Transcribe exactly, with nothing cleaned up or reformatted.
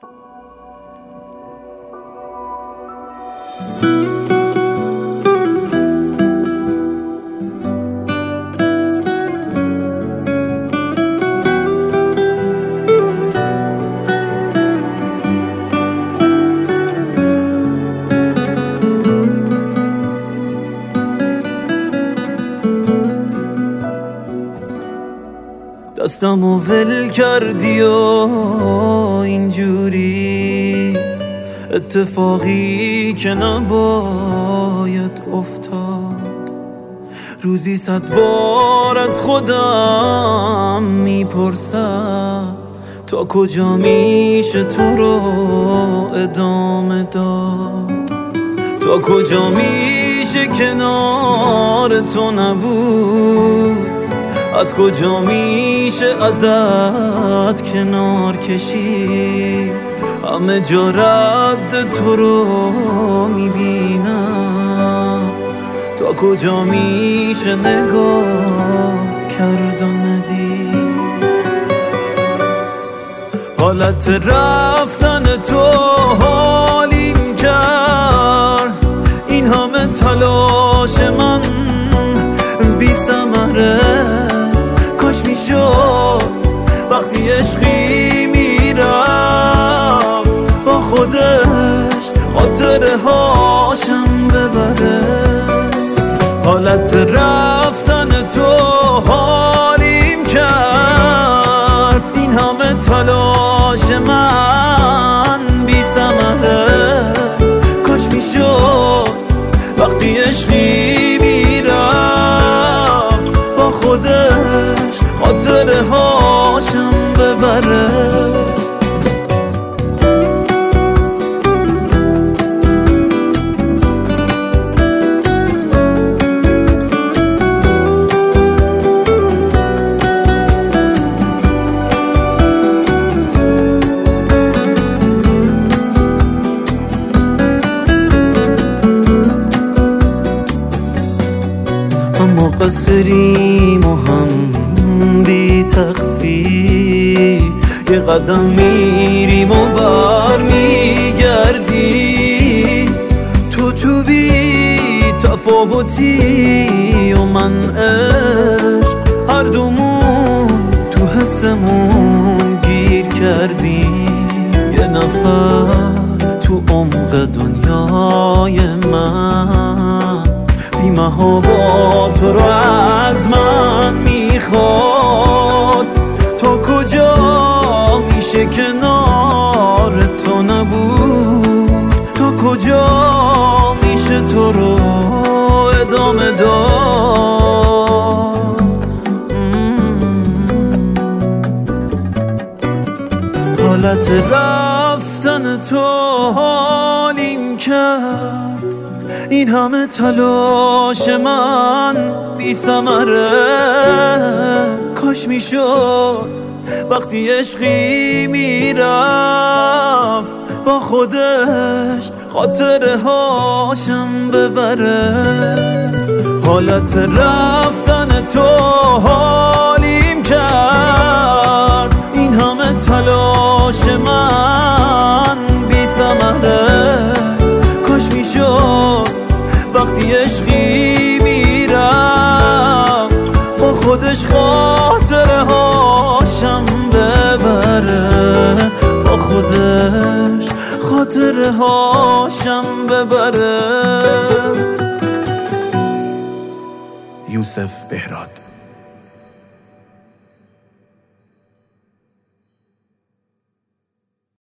دستمو ول کردی و اینجوری اتفاقی که نباید افتاد. روزی صد بار از خودم میپرسم تا کجا میشه تو رو ادامه داد، تا کجا میشه کنار تو نبود، از کجا میشه ازت کنار کشید. همه جا رد تو رو میبینم، تا کجا میشه نگاه کرد و ندید. حالت رفتن تو حالیم کرد، این همه تلاش من بی ثمره. کاش میشد وقتی عشقی میرفت با خودش خاطره هاشم ببره. حالت رفتن تو حالیم کرد، این همه تلاش من بی ثمره. کاش میشد وقتی عشقی میرفت با خودش خاطره هاشم ببره. اما قصریم و هم بی تقصیر، یه قدم میریم و بر میگردی. تو تو بی تفاوتی و من عشق، هر دومون تو حسمون گیر کردیم. یه نفر تو عمق دنیای من بی محابا تو رو از من میخواد. تا کجا میشه کنار تو نبود، تا کجا میشه تو رو ادامه داد. حالت رفتن تو حالیم کرد، این همه تلاش من بی ثمره. کاش میشد وقتی عشقی میرفت با خودش خاطره هاشم ببره. حالت رفتن تو حالیم کرد، این همه تلاش من بی ثمره. کاش میشد وقتی عشقی میرفت با خودش خاطره هاشم ببره، با خودش خاطره هاشم ببره. یوسف بهراد.